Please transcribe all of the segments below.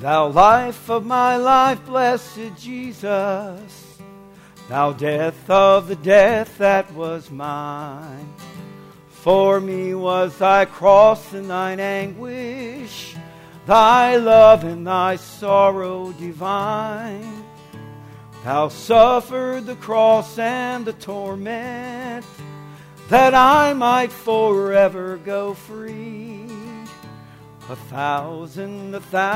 Thou life of my life, blessed Jesus, Thou death of the death that was mine. For me was Thy cross and Thine anguish, Thy love and Thy sorrow divine. Thou suffered the cross and the torment, that I might forever go free. 1,000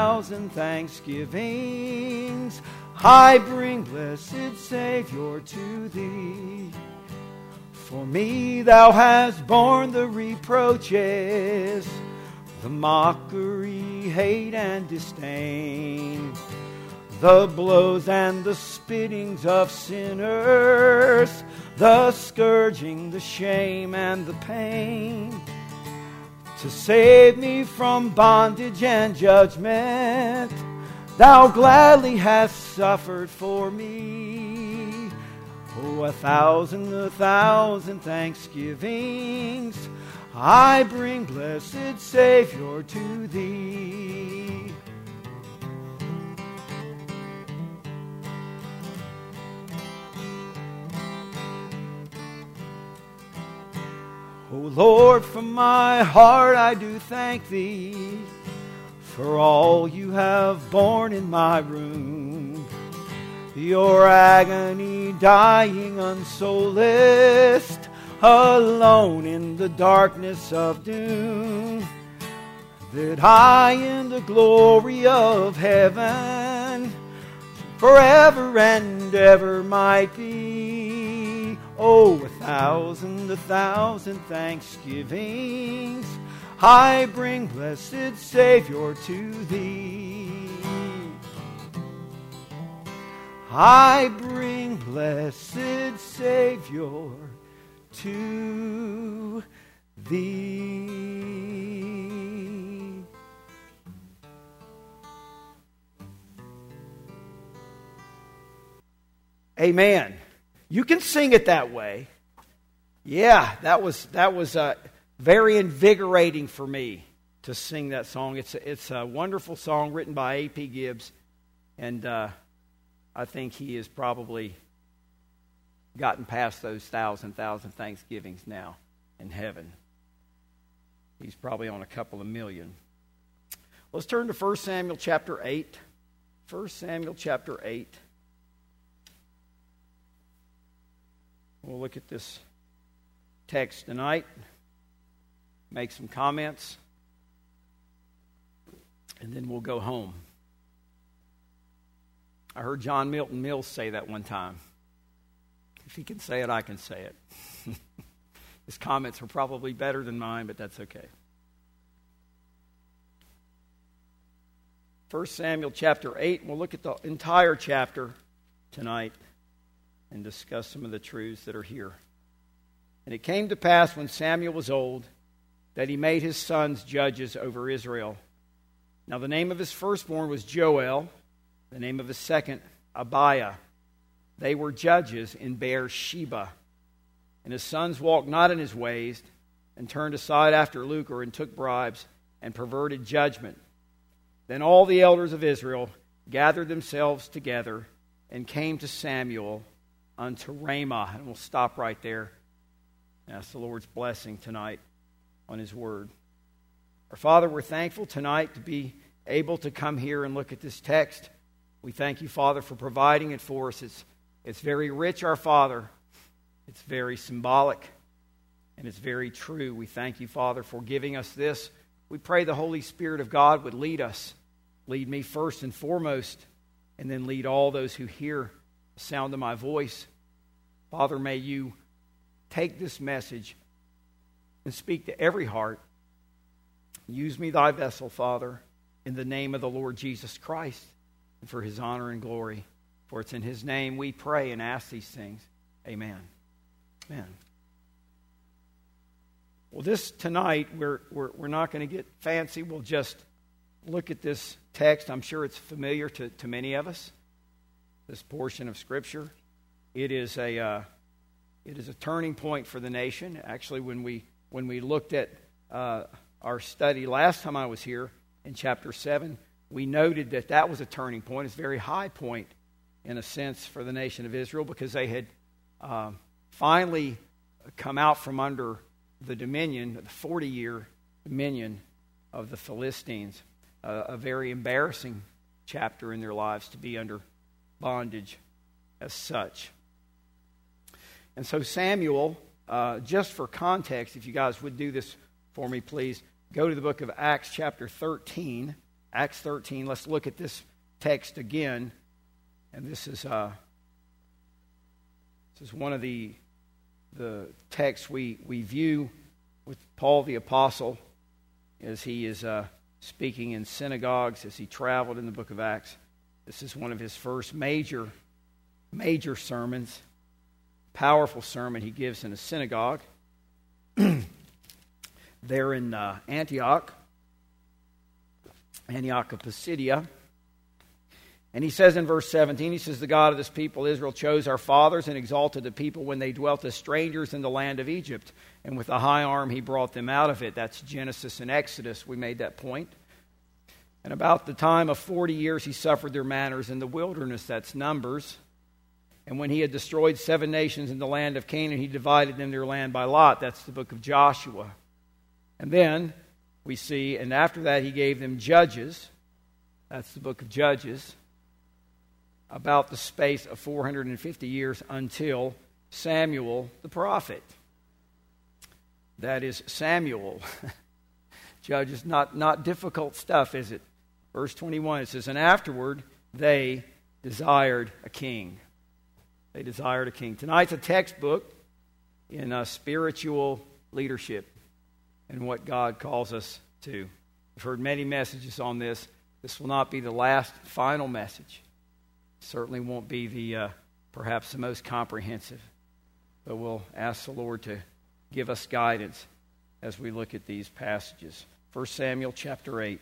thanksgivings I bring, blessed Savior, to Thee. For me Thou hast borne the reproaches, the mockery, hate, and disdain, the blows and the spittings of sinners, the scourging, the shame, and the pain. To save me from bondage and judgment, Thou gladly hast suffered for me. Oh, 1,000 thanksgivings I bring, blessed Savior, to Thee. O Lord, from my heart I do thank Thee for all You have borne in my room. Your agony, dying unsolaced, alone in the darkness of doom, that I in the glory of heaven forever and ever might be. Oh, 1,000 thanksgivings I bring, blessed Savior, to Thee. I bring, blessed Savior, to Thee. Amen. You can sing it that way. Yeah, that was very invigorating for me to sing that song. It's a wonderful song written by A.P. Gibbs, and I think he has probably gotten past those 1,000 thanksgivings now in heaven. He's probably on a couple of million. Let's turn to 1 Samuel chapter 8. 1 Samuel chapter 8. We'll look at this text tonight, make some comments, and then we'll go home. I heard John Milton Mills say that one time. If he can say it, I can say it. His comments were probably better than mine, but that's okay. 1 Samuel chapter 8, we'll look at the entire chapter tonight and discuss some of the truths that are here. And it came to pass when Samuel was old that he made his sons judges over Israel. Now the name of his firstborn was Joel, the name of his second, Abiah. They were judges in Beersheba. And his sons walked not in his ways, and turned aside after lucre, and took bribes, and perverted judgment. Then all the elders of Israel gathered themselves together, and came to Samuel unto Ramah. And we'll stop right there. Ask the Lord's blessing tonight on His Word. Our Father, we're thankful tonight to be able to come here and look at this text. We thank You, Father, for providing it for us. It's very rich, our Father. It's very symbolic, and it's very true. We thank You, Father, for giving us this. We pray the Holy Spirit of God would lead us. Lead me first and foremost, and then lead all those who hear the sound of my voice. Father, may You take this message and speak to every heart. Use me, Thy vessel, Father, in the name of the Lord Jesus Christ, and for His honor and glory. For it's in His name we pray and ask these things. Amen. Amen. Well, this tonight, we're not going to get fancy. We'll just look at this text. I'm sure it's familiar to many of us, this portion of Scripture. It is a turning point for the nation. Actually, when we looked at our study last time I was here in chapter 7, we noted that that was a turning point. It's a very high point, in a sense, for the nation of Israel, because they had finally come out from under the dominion, the 40-year dominion of the Philistines. A very embarrassing chapter in their lives to be under bondage as such. And so Samuel, just for context, if you guys would do this for me, please, go to the book of Acts chapter 13. Acts 13, let's look at this text again. And this is one of the texts we view with Paul the Apostle as he is speaking in synagogues, as he traveled in the book of Acts. This is one of his first major sermons, powerful sermon he gives in a synagogue there in Antioch of Pisidia. And he says in verse 17, he says, "The God of this people Israel chose our fathers and exalted the people when they dwelt as strangers in the land of Egypt. And with a high arm he brought them out of it." That's Genesis and Exodus. We made that point. And about the time of 40 years he suffered their manners in the wilderness. That's Numbers. And when he had destroyed 7 nations in the land of Canaan, he divided them their land by lot. That's the book of Joshua. And then we see, and after that he gave them judges. That's the book of Judges. About the space of 450 years until Samuel the prophet. That is Samuel. Judges, not difficult stuff, is it? Verse 21, it says, "And afterward they desired a king." They desired a king. Tonight's a textbook in spiritual leadership and what God calls us to. We've heard many messages on this. This will not be the last, final message. Certainly won't be the perhaps the most comprehensive. But we'll ask the Lord to give us guidance as we look at these passages. 1 Samuel chapter 8.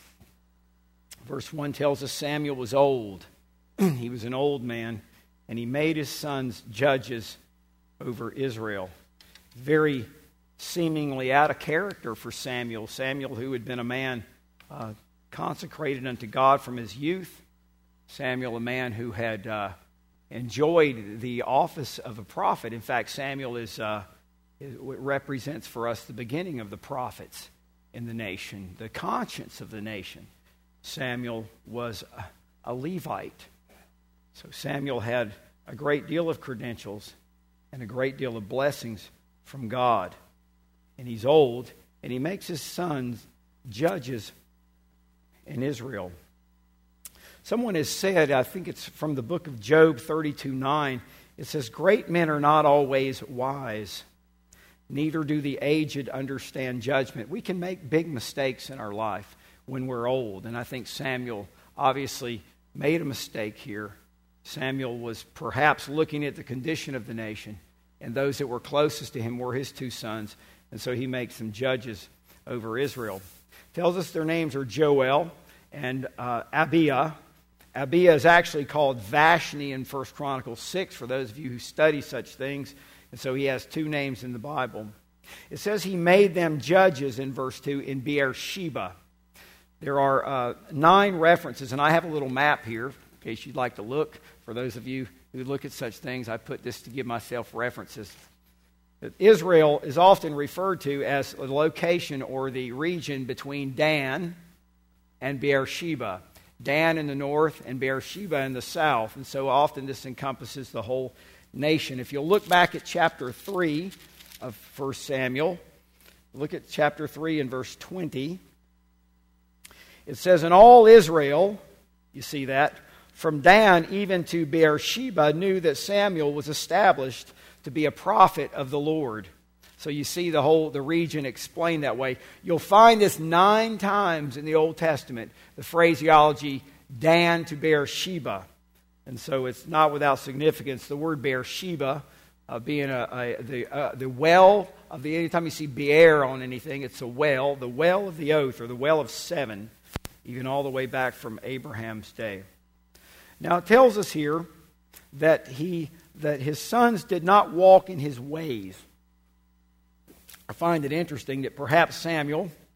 Verse 1 tells us Samuel was old. He was an old man, and he made his sons judges over Israel. Very seemingly out of character for Samuel. Samuel, who had been a man consecrated unto God from his youth. Samuel, a man who had enjoyed the office of a prophet. In fact, Samuel represents for us the beginning of the prophets in the nation, the conscience of the nation. Samuel was a Levite. So Samuel had a great deal of credentials and a great deal of blessings from God. And he's old, and he makes his sons judges in Israel. Someone has said, I think it's from the book of Job 32:9, it says, "Great men are not always wise, neither do the aged understand judgment." We can make big mistakes in our life when we're old, and I think Samuel obviously made a mistake here. Samuel was perhaps looking at the condition of the nation, and those that were closest to him were his 2 sons, and so he makes them judges over Israel. Tells us their names are Joel and Abiah. Abiah is actually called Vashni in 1 Chronicles 6, for those of you who study such things. And so he has 2 names in the Bible. It says he made them judges in verse 2 in Beersheba. There are 9 references, and I have a little map here in case you'd like to look. For those of you who look at such things, I put this to give myself references. Israel is often referred to as the location or the region between Dan and Beersheba. Dan in the north and Beersheba in the south. And so often this encompasses the whole nation. If you'll look back at chapter 3 of 1 Samuel, look at chapter 3 and verse 20. It says, "And all Israel," you see that, "from Dan even to Beersheba knew that Samuel was established to be a prophet of the Lord." So you see the region explained that way. You'll find this 9 times in the Old Testament, the phraseology Dan to Beersheba. And so it's not without significance. The word Beersheba being the well of the, anytime you see Beer on anything, it's the well of the oath, or the well of 7, even all the way back from Abraham's day. Now it tells us here that his sons did not walk in his ways. I find it interesting that perhaps Samuel,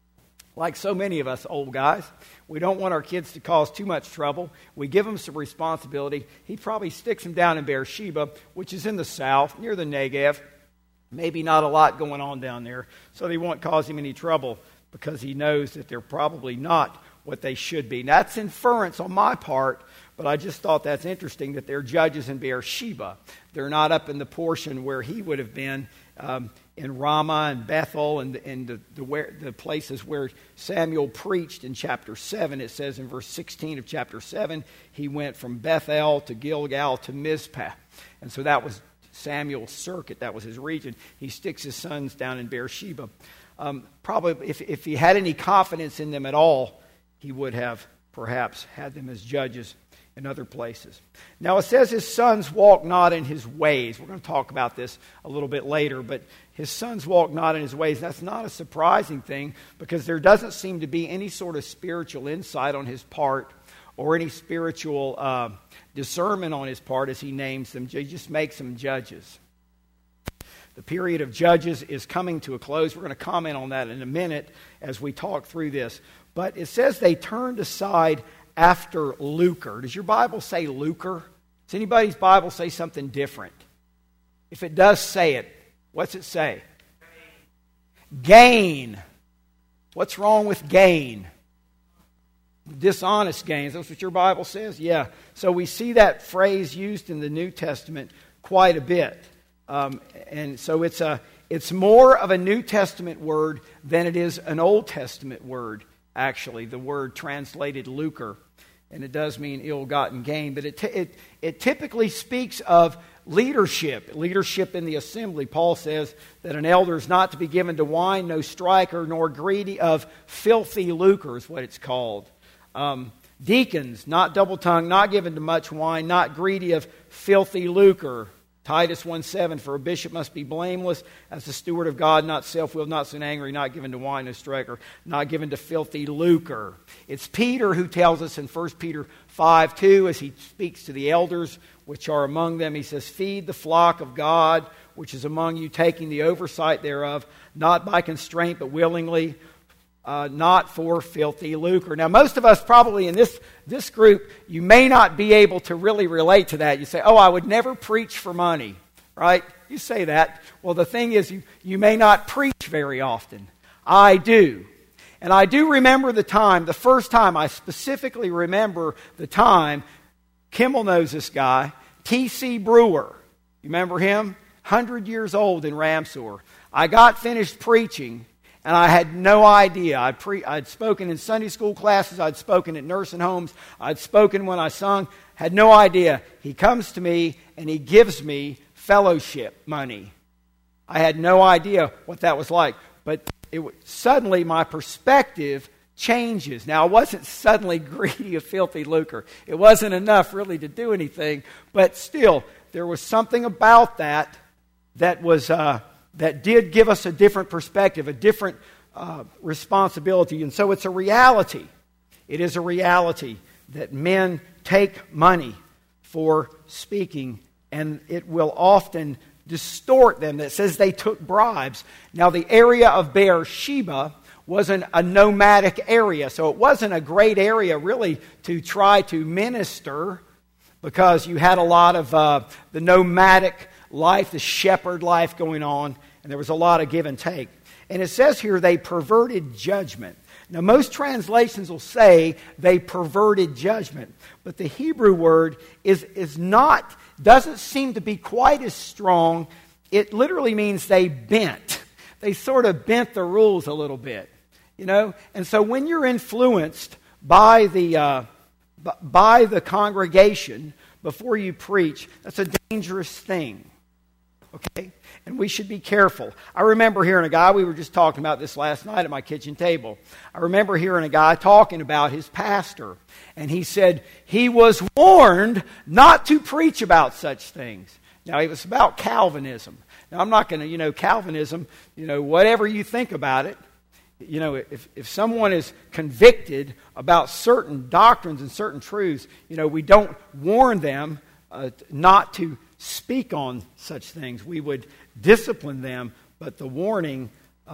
Like so many of us old guys, we don't want our kids to cause too much trouble. We give them some responsibility. He probably sticks them down in Beersheba, which is in the south, near the Negev. Maybe not a lot going on down there, so they won't cause him any trouble because he knows that they're probably not what they should be. Now, that's inference on my part, but I just thought that's interesting that they're judges in Beersheba. They're not up in the portion where he would have been in Ramah and Bethel and the places where Samuel preached in chapter 7. It says in verse 16 of chapter 7, he went from Bethel to Gilgal to Mizpah. And so that was Samuel's circuit. That was his region. He sticks his sons down in Beersheba. Probably if he had any confidence in them at all, he would have perhaps had them as judges in other places. Now it says his sons walk not in his ways. We're going to talk about this a little bit later, but his sons walk not in his ways. That's not a surprising thing because there doesn't seem to be any sort of spiritual insight on his part or any spiritual discernment on his part as he names them. He just makes them judges. The period of judges is coming to a close. We're going to comment on that in a minute as we talk through this. But it says they turned aside after lucre. Does your Bible say lucre? Does anybody's Bible say something different? If it does say it, what's it say? Gain. What's wrong with gain? Dishonest gains. That's what your Bible says? Yeah. So we see that phrase used in the New Testament quite a bit. And so it's more of a New Testament word than it is an Old Testament word. Actually, the word translated lucre, and it does mean ill-gotten gain, but it typically speaks of leadership in the assembly. Paul says that an elder is not to be given to wine, no striker, nor greedy of filthy lucre is what it's called. Deacons, not double-tongued, not given to much wine, not greedy of filthy lucre. Titus 1:7, for a bishop must be blameless as the steward of God, not self-willed, not soon angry, not given to wine, no striker, not given to filthy lucre. It's Peter who tells us in 1 Peter 5:2, as he speaks to the elders which are among them, he says, feed the flock of God which is among you, taking the oversight thereof, not by constraint but willingly, not for filthy lucre. Now, most of us probably in this group, you may not be able to really relate to that. You say, oh, I would never preach for money, right? You say that. Well, the thing is, you may not preach very often. I do. And I do remember the first time, I specifically remember the time, Kimmel knows this guy, T.C. Brewer. You remember him? 100 years old in Ramseur. I got finished preaching, and I had no idea. I'd spoken in Sunday school classes. I'd spoken at nursing homes. I'd spoken when I sung. Had no idea. He comes to me, and he gives me fellowship money. I had no idea what that was like. But suddenly my perspective changes. Now, I wasn't suddenly greedy of filthy lucre. It wasn't enough really to do anything. But still, there was something about that that did give us a different perspective, a different responsibility. And so it's a reality. It is a reality that men take money for speaking, and it will often distort them. That says they took bribes. Now, the area of Beersheba wasn't a nomadic area, so it wasn't a great area really to try to minister, because you had a lot of the nomadic life, the shepherd life going on, and there was a lot of give and take. And it says here they perverted judgment. Now, most translations will say they perverted judgment, but the Hebrew word doesn't seem to be quite as strong. It literally means they bent. They sort of bent the rules a little bit, you know. And so when you're influenced by the congregation before you preach, that's a dangerous thing. Okay? And we should be careful. I remember hearing a guy, we were just talking about this last night at my kitchen table. I remember hearing a guy talking about his pastor. And he said he was warned not to preach about such things. Now, it was about Calvinism. Now, I'm not going to, Calvinism, whatever you think about it, if someone is convicted about certain doctrines and certain truths, we don't warn them not to speak on such things. We would discipline them, but the warning of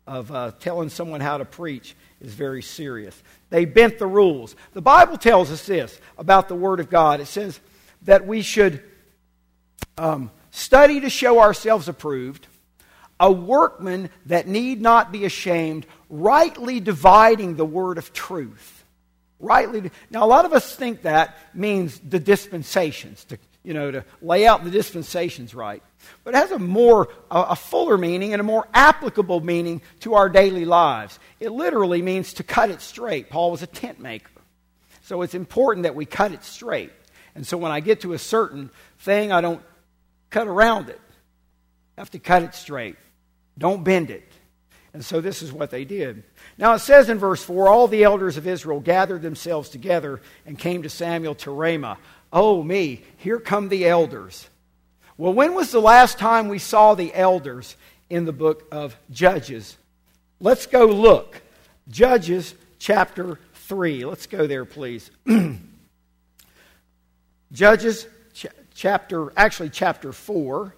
telling someone how to preach is very serious. They bent the rules. The Bible tells us this about the Word of God. It says that we should study to show ourselves approved, a workman that need not be ashamed, rightly dividing the word of truth. Now, a lot of us think that means the dispensations, to lay out the dispensations right. But it has a fuller meaning and a more applicable meaning to our daily lives. It literally means to cut it straight. Paul was a tent maker. So it's important that we cut it straight. And so when I get to a certain thing, I don't cut around it. I have to cut it straight. Don't bend it. And so this is what they did. Now it says in verse 4, all the elders of Israel gathered themselves together and came to Samuel to Ramah. Oh me, here come the elders. Well, when was the last time we saw the elders in the book of Judges? Let's go look. Judges chapter 3. Let's go there, please. Judges chapter 4.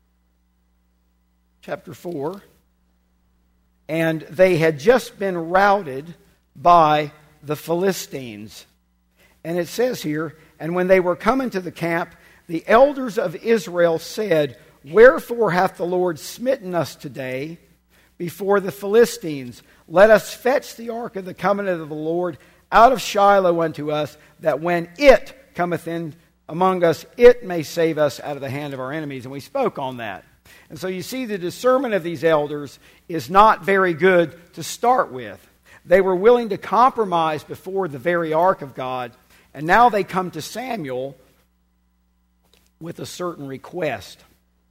Chapter 4. And they had just been routed by the Philistines. And it says here, and when they were coming to the camp, the elders of Israel said, wherefore hath the Lord smitten us today before the Philistines? Let us fetch the ark of the covenant of the Lord out of Shiloh unto us, that when it cometh in among us, it may save us out of the hand of our enemies. And we spoke on that. And so you see the discernment of these elders is not very good to start with. They were willing to compromise before the very ark of God, and now they come to Samuel with a certain request.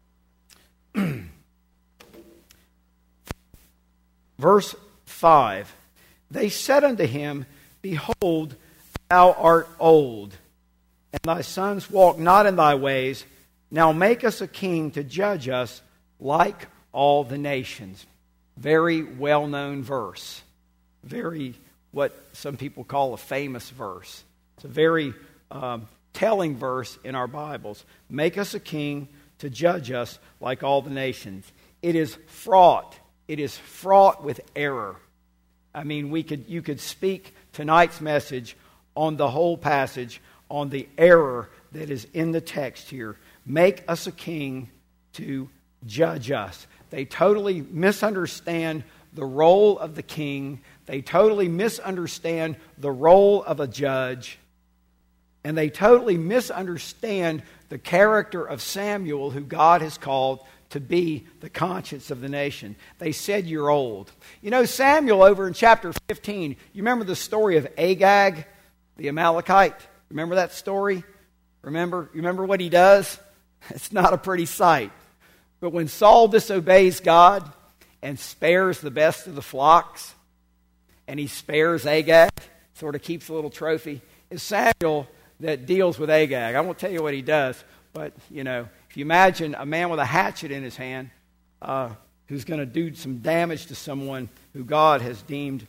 Verse 5, they said unto him, behold, thou art old, and thy sons walk not in thy ways. Now make us a king to judge us like all the nations. Very well-known verse. Very, what some people call a famous verse. It's a very telling verse in our Bibles. Make us a king to judge us like all the nations. It is fraught. It is fraught with error. I mean, you could speak tonight's message on the whole passage, on the error that is in the text here. Make us a king to judge us. They totally misunderstand the role of the king. They totally misunderstand the role of a judge. And they totally misunderstand the character of Samuel, who God has called to be the conscience of the nation. They said, you're old. You know, Samuel over in chapter 15, you remember the story of Agag, the Amalekite? Remember that story? Remember what he does? It's not a pretty sight. But when Saul disobeys God and spares the best of the flocks, and he spares Agag, sort of keeps a little trophy, it's Samuel that deals with Agag. I won't tell you what he does, but, if you imagine a man with a hatchet in his hand who's going to do some damage to someone who God has deemed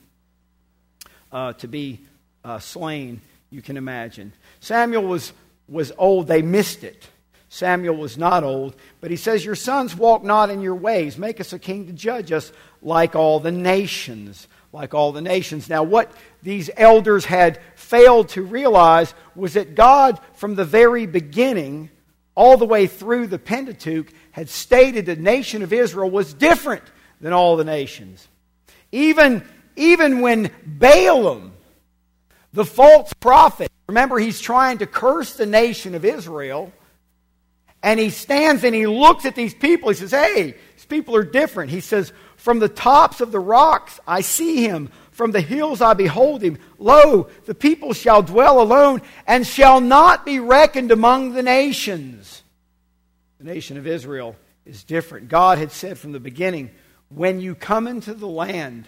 to be slain, you can imagine. Samuel was old. They missed it. Samuel was not old, but he says, your sons walk not in your ways. Make us a king to judge us like all the nations. Like all the nations. Now, what these elders had failed to realize was that God, from the very beginning, all the way through the Pentateuch, had stated the nation of Israel was different than all the nations. Even when Balaam, the false prophet, remember he's trying to curse the nation of Israel, and he stands and he looks at these people. He says, hey, these people are different. He says, from the tops of the rocks I see him. From the hills I behold him. Lo, the people shall dwell alone and shall not be reckoned among the nations. The nation of Israel is different. God had said from the beginning, when you come into the land,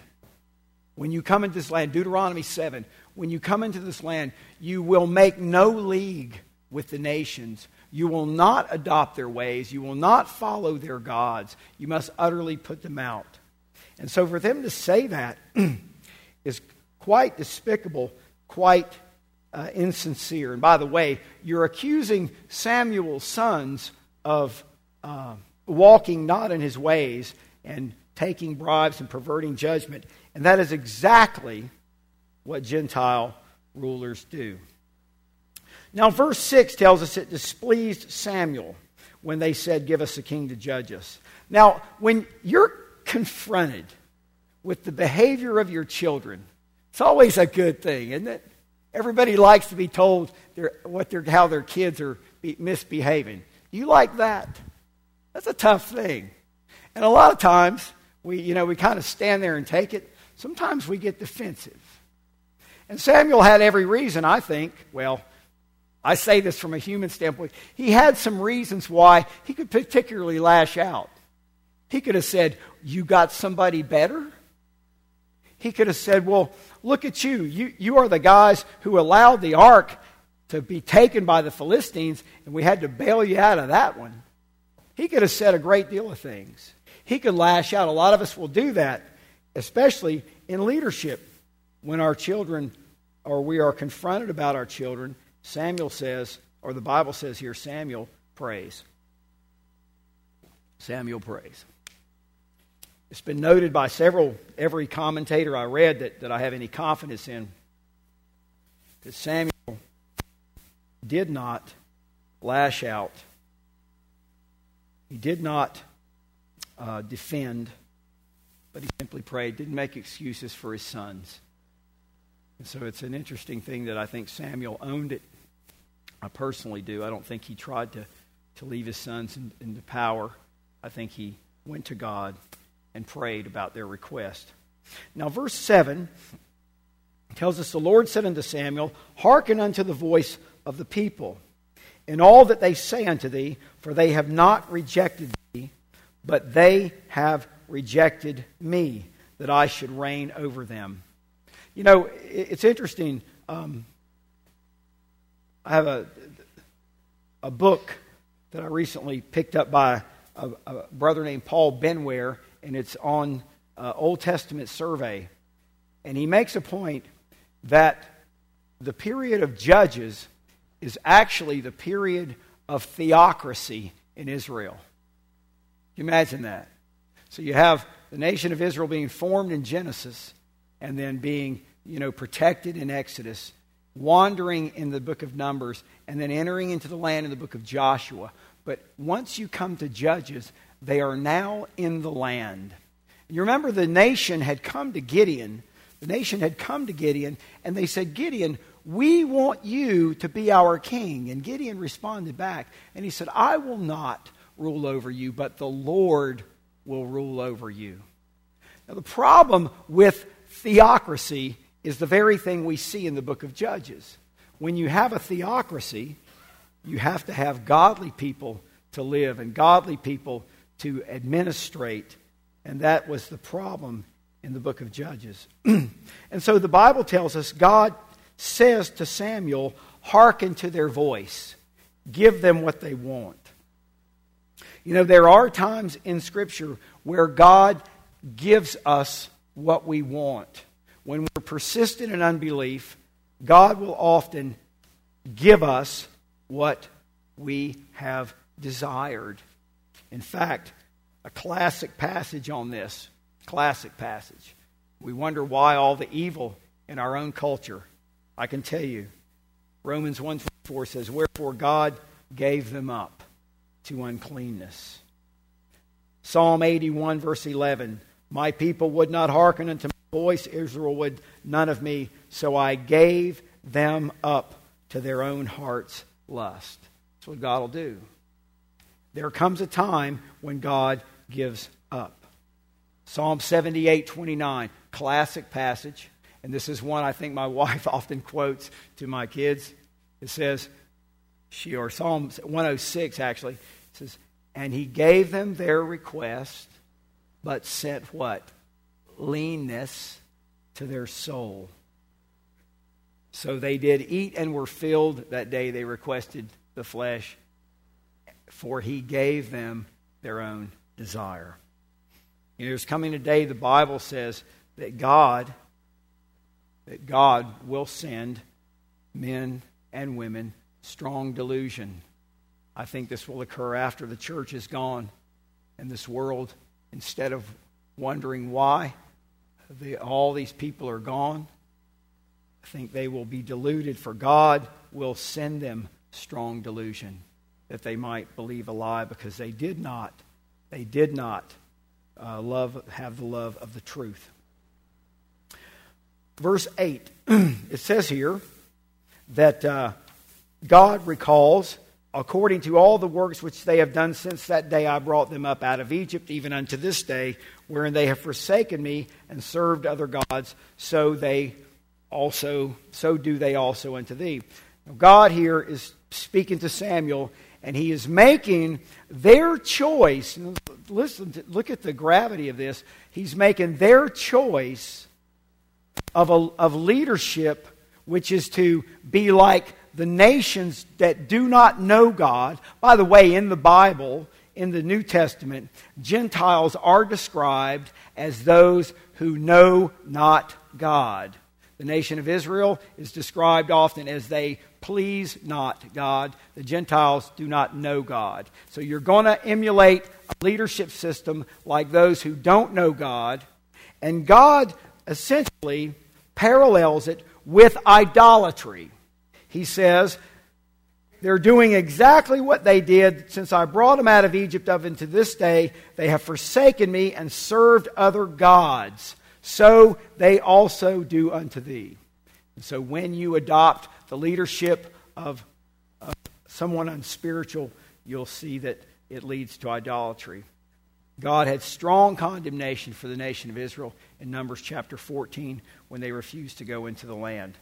Deuteronomy 7, when you come into this land, you will make no league with the nations. You will not adopt their ways. You will not follow their gods. You must utterly put them out. And so for them to say that is quite despicable, quite insincere. And by the way, you're accusing Samuel's sons of walking not in his ways and taking bribes and perverting judgment. And that is exactly what Gentile rulers do. Now, verse 6 tells us it displeased Samuel when they said, "Give us a king to judge us." Now, when you're confronted with the behavior of your children, it's always a good thing, isn't it? Everybody likes to be told how their kids are misbehaving. You like that? That's a tough thing. And a lot of times, we kind of stand there and take it. Sometimes we get defensive. And Samuel had every reason, I think. Well, I say this from a human standpoint. He had some reasons why he could particularly lash out. He could have said, "You got somebody better?" He could have said, "Well, look at you. You are the guys who allowed the ark to be taken by the Philistines, and we had to bail you out of that one." He could have said a great deal of things. He could lash out. A lot of us will do that, especially in leadership. When our children, or we are confronted about our children, Samuel says, or the Bible says here, Samuel prays. Samuel prays. It's been noted by every commentator I read that I have any confidence in, that Samuel did not lash out. He did not defend, but he simply prayed, didn't make excuses for his sons. And so it's an interesting thing that I think Samuel owned it. I personally do. I don't think he tried to leave his sons into power. I think he went to God and prayed about their request. Now, verse 7 tells us, "The Lord said unto Samuel, Hearken unto the voice of the people, in all that they say unto thee, for they have not rejected thee, but they have rejected me, that I should reign over them." You know, it's interesting. I have a book that I recently picked up by a brother named Paul Benware, and it's on Old Testament survey. And he makes a point that the period of Judges is actually the period of theocracy in Israel. Can you imagine that? So you have the nation of Israel being formed in Genesis, and then being, protected in Exodus, wandering in the book of Numbers, and then entering into the land in the book of Joshua. But once you come to Judges, they are now in the land. You remember the nation had come to Gideon. The nation had come to Gideon, and they said, "Gideon, we want you to be our king." And Gideon responded back, and he said, "I will not rule over you, but the Lord will rule over you." Now, the problem with theocracy is the very thing we see in the book of Judges. When you have a theocracy, you have to have godly people to live and godly people to administrate. And that was the problem in the book of Judges. And so the Bible tells us God says to Samuel, "Hearken to their voice. Give them what they want." There are times in Scripture where God gives us what we want. When we're persistent in unbelief, God will often give us what we have desired. In fact, a classic passage on this, we wonder why all the evil in our own culture. I can tell you, Romans 1:4 says, "Wherefore God gave them up to uncleanness." Psalm 81 verse 11, "My people would not hearken unto my voice, Israel would none of me, so I gave them up to their own heart's lust." That's what God will do. There comes a time when God gives up. Psalm 78:29, classic passage, and this is one I think my wife often quotes to my kids. It says, or Psalm 106 actually, it says, "And he gave them their request, but sent" what? "Leanness to their soul. So they did eat and were filled that day they requested the flesh, for he gave them their own desire." There's coming a day, the Bible says, that God will send men and women strong delusion. I think this will occur after the church is gone, and this world, instead of wondering why all these people are gone. I think they will be deluded, for God will send them strong delusion that they might believe a lie, because they did not have the love of the truth. Verse 8, it says here that God recalls, according to all the works which they have done since that day I brought them up out of Egypt, even unto this day, wherein they have forsaken me and served other gods, so do they also unto thee. Now, God here is speaking to Samuel, and he is making their choice. Look at the gravity of this. He's making their choice of leadership, which is to be like the nations that do not know God. By the way, in the Bible, in the New Testament, Gentiles are described as those who know not God. The nation of Israel is described often as they please not God. The Gentiles do not know God. So you're going to emulate a leadership system like those who don't know God. And God essentially parallels it with idolatry. He says, they're doing exactly what they did since I brought them out of Egypt up into this day. They have forsaken me and served other gods. So they also do unto thee. And so when you adopt the leadership of someone unspiritual, you'll see that it leads to idolatry. God had strong condemnation for the nation of Israel in Numbers chapter 14 when they refused to go into the land.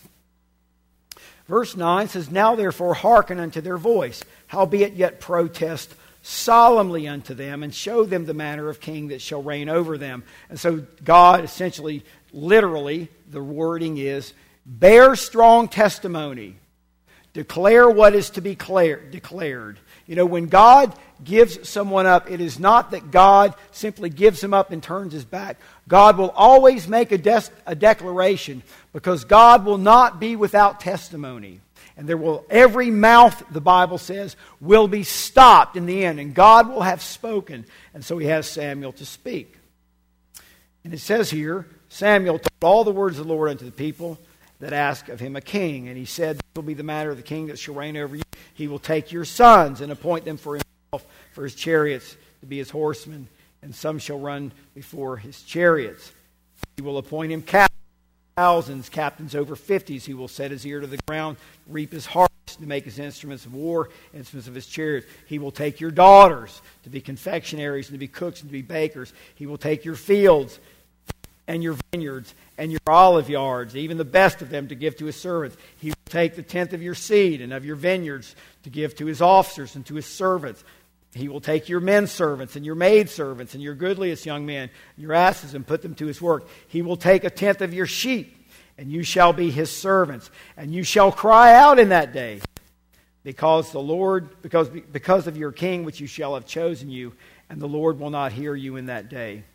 Verse 9 says, Now therefore hearken unto their voice, howbeit yet protest solemnly unto them, and show them the manner of king that shall reign over them. And so God essentially, literally, the wording is, bear strong testimony. Declare what is to be declared. You know, when God gives someone up, it is not that God simply gives him up and turns his back. God will always make a declaration, because God will not be without testimony. And every mouth, the Bible says, will be stopped in the end, and God will have spoken. And so he has Samuel to speak. And it says here, Samuel told all the words of the Lord unto the people that ask of him a king. And he said, This will be the matter of the king that shall reign over you. He will take your sons and appoint them for himself, for his chariots to be his horsemen, and some shall run before his chariots. He will appoint him thousands, captains over 50s. He will set his ear to the ground, reap his harvest, to make his instruments of war, instruments of his chariots. He will take your daughters to be confectionaries, and to be cooks, and to be bakers. He will take your fields and your vineyards and your olive yards, even the best of them, to give to his servants. He will take the tenth of your seed and of your vineyards to give to his officers and to his servants. He will take your men servants and your maid servants and your goodliest young men, and your asses, and put them to his work. He will take a tenth of your sheep, and you shall be his servants. And you shall cry out in that day, because of your king which you shall have chosen you, and the Lord will not hear you in that day.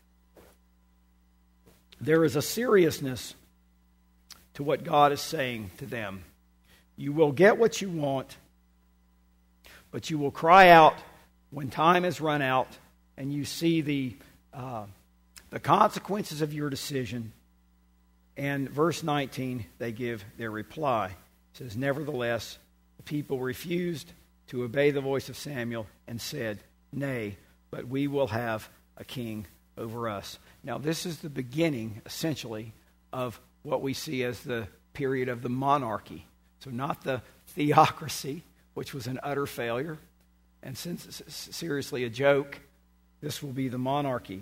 There is a seriousness to what God is saying to them. You will get what you want, but you will cry out when time has run out, and you see the consequences of your decision. And verse 19, they give their reply. It says, Nevertheless, the people refused to obey the voice of Samuel and said, Nay, but we will have a king over us. Now, this is the beginning, essentially, of what we see as the period of the monarchy. So not the theocracy, which was an utter failure, and since it's seriously a joke, this will be the monarchy.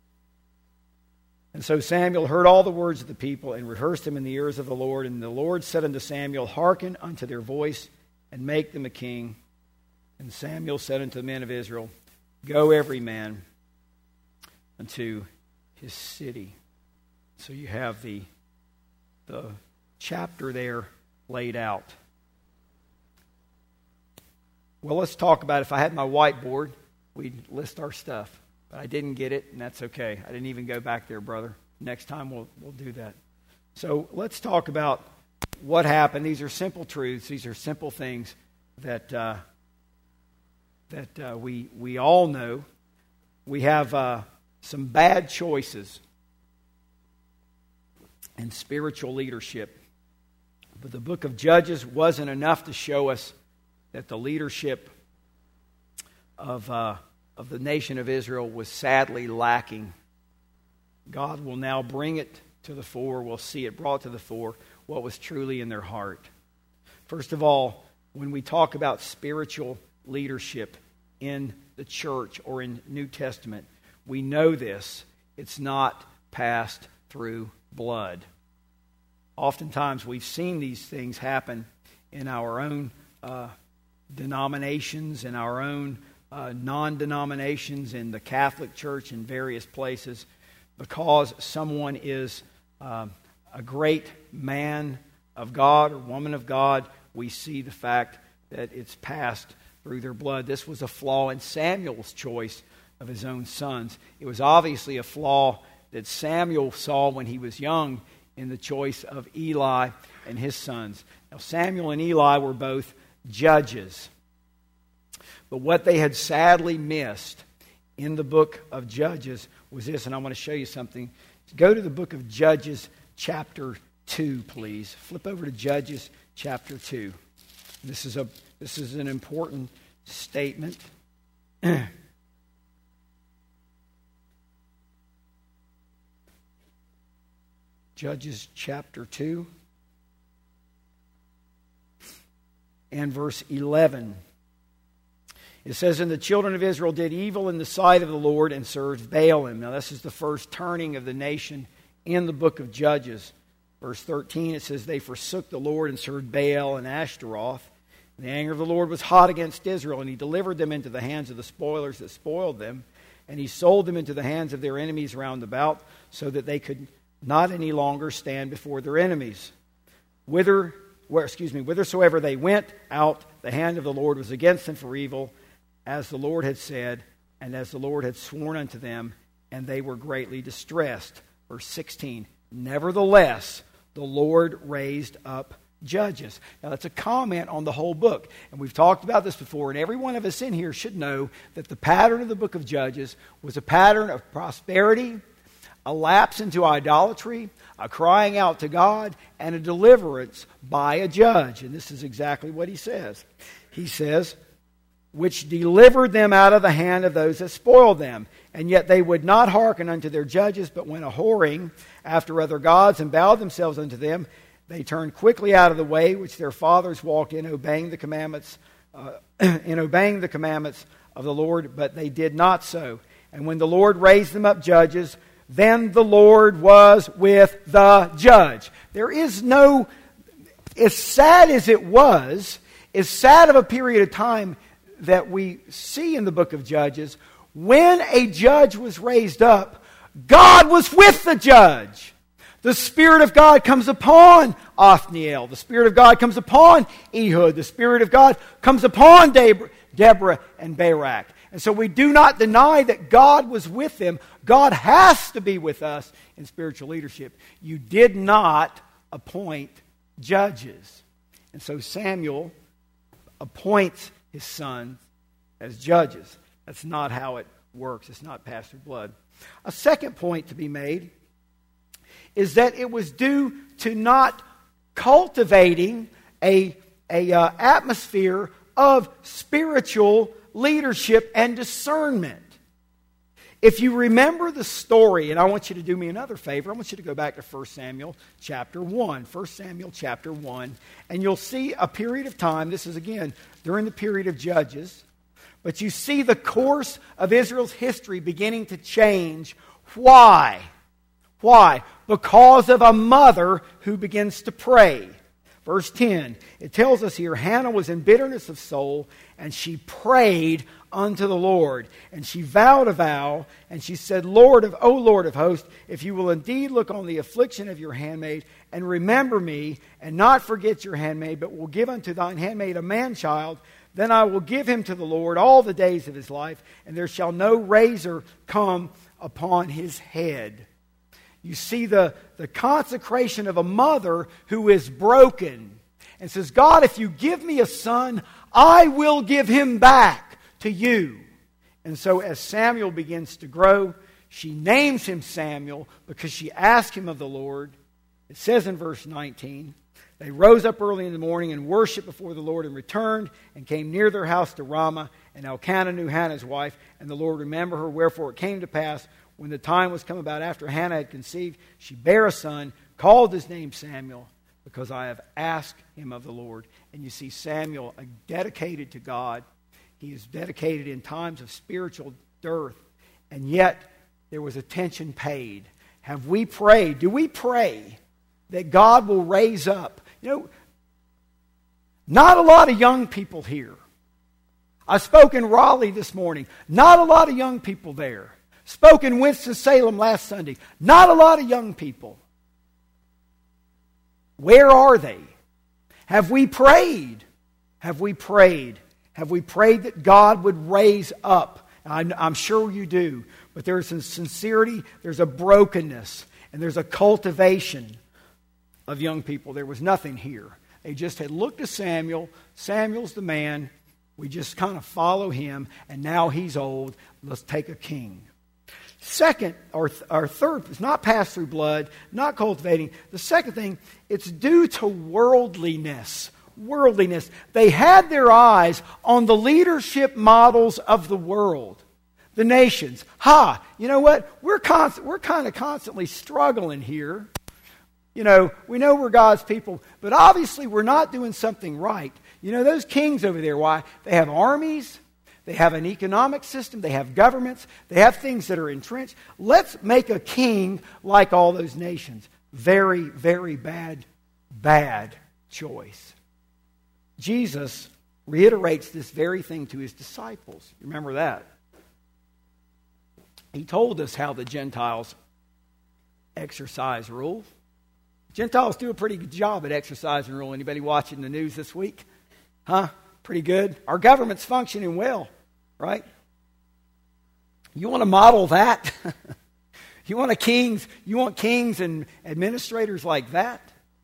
And so Samuel heard all the words of the people and rehearsed them in the ears of the Lord. And the Lord said unto Samuel, Hearken unto their voice, and make them a king. And Samuel said unto the men of Israel, Go every man unto his city. So you have the chapter there laid out. Well, let's talk about, if I had my whiteboard, we'd list our stuff. But I didn't get it, and that's okay. I didn't even go back there, brother. Next time we'll do that. So let's talk about what happened. These are simple truths. These are simple things that we all know. We have some bad choices in spiritual leadership. But the book of Judges wasn't enough to show us that the leadership of the nation of Israel was sadly lacking. God will now bring it to the fore. We'll see it brought to the fore, what was truly in their heart. First of all, when we talk about spiritual leadership in the church or in New Testament, we know this. It's not passed through blood. Oftentimes we've seen these things happen in our own denominations, in our own non-denominations, in the Catholic Church, in various places. Because someone is a great man of God or woman of God, we see the fact that it's passed through their blood. This was a flaw in Samuel's choice of his own sons. It was obviously a flaw that Samuel saw when he was young in the choice of Eli and his sons. Now, Samuel and Eli were both judges. But what they had sadly missed in the book of Judges was this, and I want to show you something. Go to the book of Judges chapter 2, please. Flip over to Judges chapter 2. This is an important statement. Judges chapter 2 and verse 11. It says, "And the children of Israel did evil in the sight of the Lord and served Baalim." Now this is the first turning of the nation in the book of Judges. Verse 13, it says, "They forsook the Lord and served Baal and Ashtaroth. And the anger of the Lord was hot against Israel, and he delivered them into the hands of the spoilers that spoiled them. And he sold them into the hands of their enemies round about, so that they could not any longer stand before their enemies. Whithersoever they went out, the hand of the Lord was against them for evil, as the Lord had said, and as the Lord had sworn unto them, and they were greatly distressed." Verse 16, "Nevertheless, the Lord raised up judges." Now that's a comment on the whole book. And we've talked about this before, and every one of us in here should know that the pattern of the book of Judges was a pattern of prosperity, a lapse into idolatry, a crying out to God, and a deliverance by a judge. And this is exactly what he says. He says, "Which delivered them out of the hand of those that spoiled them. And yet they would not hearken unto their judges, but went a-whoring after other gods, and bowed themselves unto them. They turned quickly out of the way which their fathers walked in, obeying the commandments of the Lord, but they did not so. And when the Lord raised them up judges, then the Lord was with the judge." There is no, as sad as it was, as sad of a period of time that we see in the book of Judges, when a judge was raised up, God was with the judge. The Spirit of God comes upon Othniel. The Spirit of God comes upon Ehud. The Spirit of God comes upon Deborah and Barak. And so we do not deny that God was with them. God has to be with us in spiritual leadership. You did not appoint judges. And so Samuel appoints his sons as judges. That's not how it works. It's not passed through blood. A second point to be made is that it was due to not cultivating a atmosphere of spiritual leadership and discernment. If you remember the story, and I want you to do me another favor, I want you to go back to 1 Samuel chapter 1. 1 Samuel chapter 1, and you'll see a period of time, this is again during the period of Judges, but you see the course of Israel's history beginning to change. Why? Why? Because of a mother who begins to pray. Verse 10, it tells us here, Hannah was in bitterness of soul, and she prayed unto the Lord. And she vowed a vow, and she said, O Lord of hosts, if you will indeed look on the affliction of your handmaid, and remember me, and not forget your handmaid, but will give unto thine handmaid a man-child, then I will give him to the Lord all the days of his life, and there shall no razor come upon his head. You see the consecration of a mother who is broken and says, God, if you give me a son, I will give him back to you. And so as Samuel begins to grow, She names him Samuel because she asked him of the Lord. It says in verse 19, they rose up early in the morning and worshipped before the Lord and returned and came near their house to Ramah. And Elkanah knew Hannah's wife, and the Lord remembered her. Wherefore it came to pass, when the time was come about after Hannah had conceived, she bare a son, called his name Samuel, because I have asked him of the Lord. And you see Samuel dedicated to God. He is dedicated in times of spiritual dearth. And yet there was attention paid. Have we prayed? Do we pray that God will raise up? You know, not a lot of young people here. I spoke in Raleigh this morning. Not a lot of young people there. Spoke in Winston-Salem last Sunday. Not a lot of young people. Where are they? Have we prayed? Have we prayed? Have we prayed that God would raise up? I'm sure you do. But there's a sincerity, there's a brokenness, and there's a cultivation of young people. There was nothing here. They just had looked at Samuel. Samuel's the man. We just kind of follow him, and now he's old. Let's take a king. Second, or third, it's not passed through blood, not cultivating. The second thing, it's due to worldliness. Worldliness. They had their eyes on the leadership models of the world, the nations. You know what? We're kind of constantly struggling here. You know, we know we're God's people, but obviously we're not doing something right. You know, those kings over there, why? They have armies. They have an economic system. They have governments. They have things that are entrenched. Let's make a king like all those nations. Very, very bad choice. Jesus reiterates this very thing to his disciples. Remember that. He told us how the Gentiles exercise rule. Gentiles do a pretty good job at exercising rule. Anybody watching the news this week? Pretty good. Our government's functioning well, right? You want to model that? You want kings and administrators like that?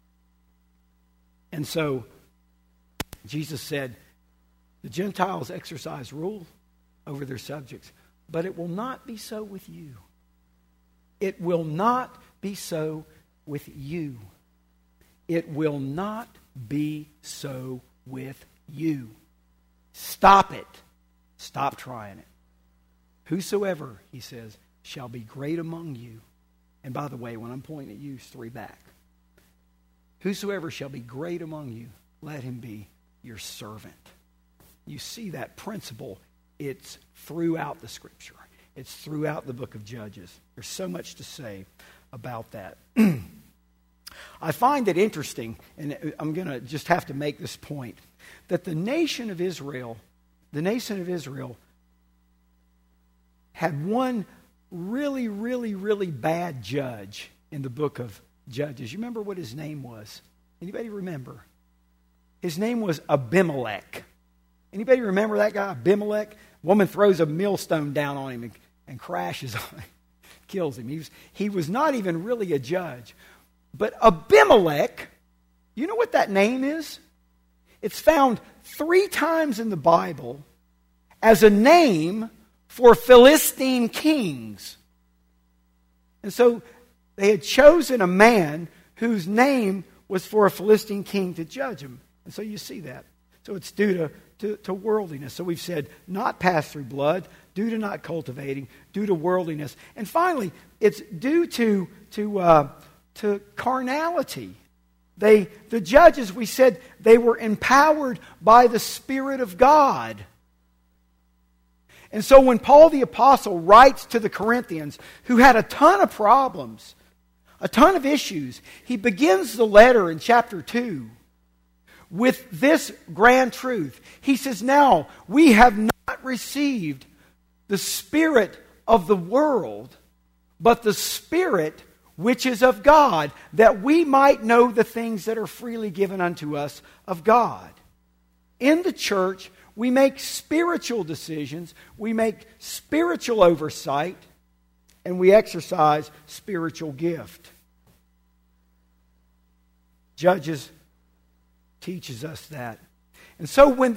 And so Jesus said, the Gentiles exercise rule over their subjects, but it will not be so with you. It will not be so with you. It will not be so with you. Stop it. Stop trying it. Whosoever, he says, shall be great among you. And by the way, when I'm pointing at you, it's 3 back. Whosoever shall be great among you, let him be your servant. You see that principle. It's throughout the Scripture. It's throughout the book of Judges. There's so much to say about that. I find it interesting, and I'm going to just have to make this point, that the nation of Israel had one really, really, really bad judge in the book of Judges. You remember what his name was? Anybody remember? His name was Abimelech. Anybody remember that guy, Abimelech? Woman throws a millstone down on him and crashes on him, kills him. He was not even really a judge. But Abimelech, you know what that name is? It's found 3 times in the Bible as a name for Philistine kings. And so they had chosen a man whose name was for a Philistine king to judge him. And so you see that. So it's due to worldliness. So we've said not passed through blood, due to not cultivating, due to worldliness. And finally, it's due to carnality. The judges, we said, they were empowered by the Spirit of God. And so when Paul the Apostle writes to the Corinthians, who had a ton of problems, a ton of issues, he begins the letter in chapter 2 with this grand truth. He says, now, we have not received the spirit of the world, but the Spirit which is of God, that we might know the things that are freely given unto us of God. In the church, we make spiritual decisions, we make spiritual oversight, and we exercise spiritual gift. Judges teaches us that. And so when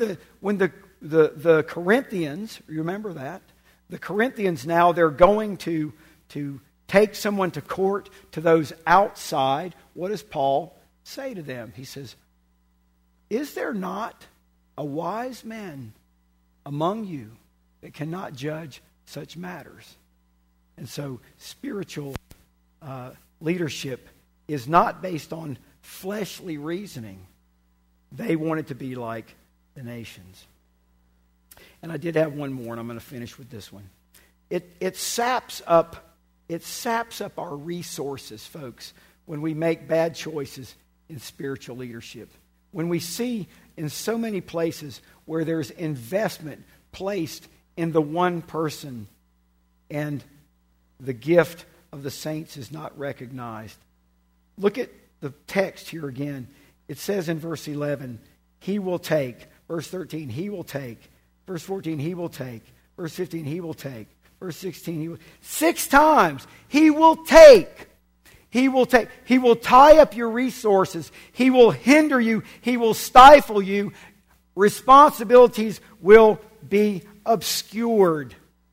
the Corinthians, remember that? The Corinthians now, they're going to to take someone to court, to those outside, what does Paul say to them? He says, is there not a wise man among you that cannot judge such matters? And so spiritual leadership is not based on fleshly reasoning. They want it to be like the nations. And I did have one more, and I'm going to finish with this one. It saps up our resources, folks, when we make bad choices in spiritual leadership. When we see in so many places where there's investment placed in the one person and the gift of the saints is not recognized. Look at the text here again. It says in verse 11, he will take. Verse 13, he will take. Verse 14, he will take. Verse 15, he will take. Verse 16, he will. 6 times, he will take. He will take. He will tie up your resources. He will hinder you. He will stifle you. Responsibilities will be obscured.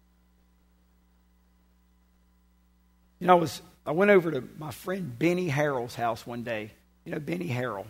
You know, I went over to my friend Benny Harrell's house one day. You know Benny Harrell.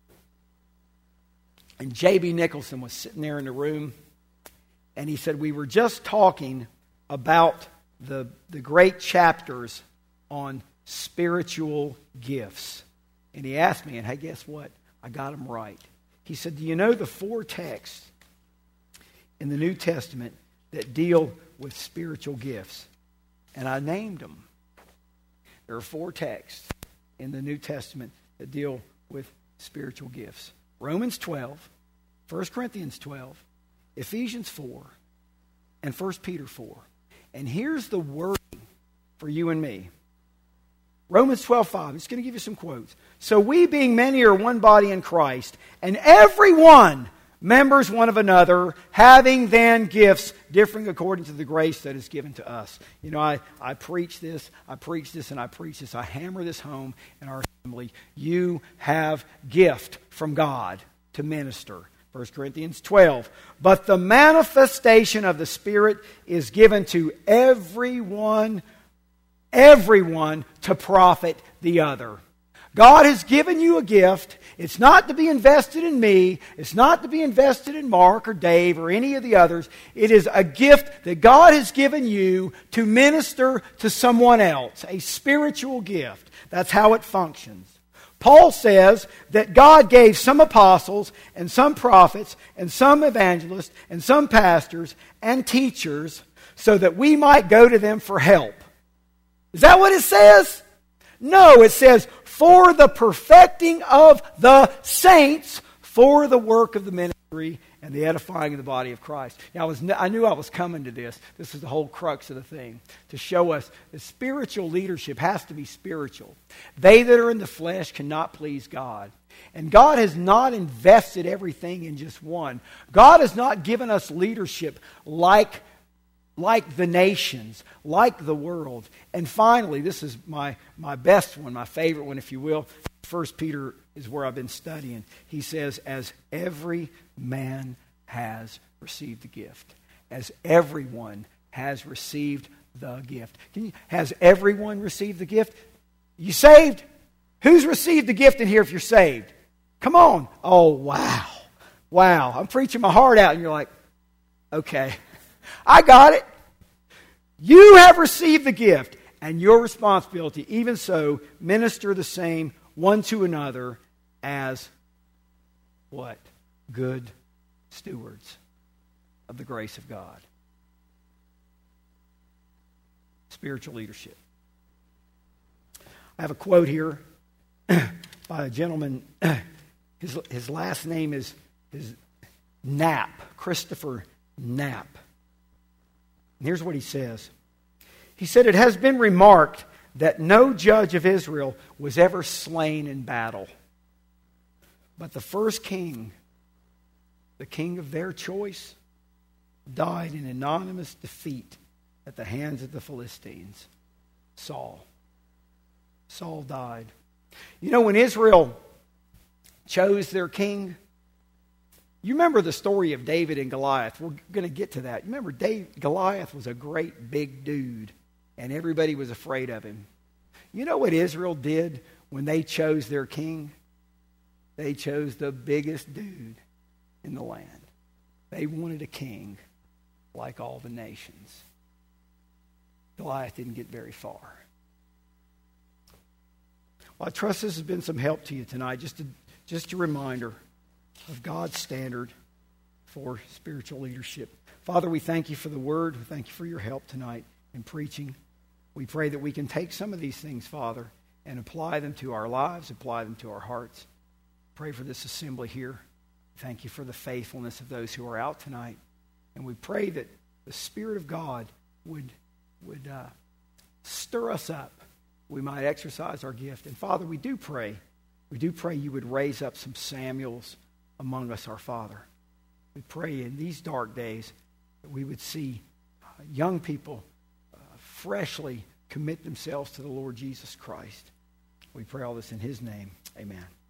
And J.B. Nicholson was sitting there in the room. And he said, we were just talking about the great chapters on spiritual gifts. And he asked me, and hey, guess what? I got him right. He said, do you know the 4 texts in the New Testament that deal with spiritual gifts? And I named them. There are 4 texts in the New Testament that deal with spiritual gifts. Romans 12, 1 Corinthians 12, Ephesians 4, and 1 Peter 4. And here's the wording for you and me. Romans 12:5. I'm just going to give you some quotes. So we, being many, are one body in Christ, and every one members one of another, having then gifts differing according to the grace that is given to us. You know, I preach this, and I preach this. I hammer this home in our assembly. You have gift from God to minister. 1 Corinthians 12. But the manifestation of the Spirit is given to everyone to profit the other. God has given you a gift. It's not to be invested in me. It's not to be invested in Mark or Dave or any of the others. It is a gift that God has given you to minister to someone else. A spiritual gift. That's how it functions. Paul says that God gave some apostles and some prophets and some evangelists and some pastors and teachers so that we might go to them for help. Is that what it says? No, it says, for the perfecting of the saints, for the work of the ministry and the edifying of the body of Christ. Now, I knew I was coming to this. This is the whole crux of the thing, to show us that spiritual leadership has to be spiritual. They that are in the flesh cannot please God. And God has not invested everything in just one. God has not given us leadership like the nations, like the world. And finally, this is my best one, my favorite one, if you will. 1 Peter is where I've been studying. He says, as every man has received the gift. As everyone has received the gift. Has everyone received the gift? You saved? Who's received the gift in here if you're saved? Come on. Oh, wow. Wow. I'm preaching my heart out and you're like, okay. I got it. You have received the gift, and your responsibility, even so, minister the same one to another as what? Good stewards of the grace of God. Spiritual leadership. I have a quote here by a gentleman. His last name is Knapp, Christopher Knapp. And here's what he says. He said, it has been remarked that no judge of Israel was ever slain in battle. But the first king, the king of their choice, died in anonymous defeat at the hands of the Philistines. Saul. Saul died. You know, when Israel chose their king, you remember the story of David and Goliath. We're going to get to that. You remember Goliath was a great big dude. and everybody was afraid of him. You know what Israel did when they chose their king? They chose the biggest dude in the land. They wanted a king like all the nations. Goliath didn't get very far. Well, I trust this has been some help to you tonight. Just a reminder of God's standard for spiritual leadership. Father, we thank you for the word. We thank you for your help tonight in preaching. We pray that we can take some of these things, Father, and apply them to our lives, apply them to our hearts. Pray for this assembly here. Thank you for the faithfulness of those who are out tonight. And we pray that the Spirit of God would stir us up. We might exercise our gift. And Father, we do pray you would raise up some Samuels among us, our Father. We pray in these dark days that we would see young people freshly commit themselves to the Lord Jesus Christ. We pray all this in his name. Amen.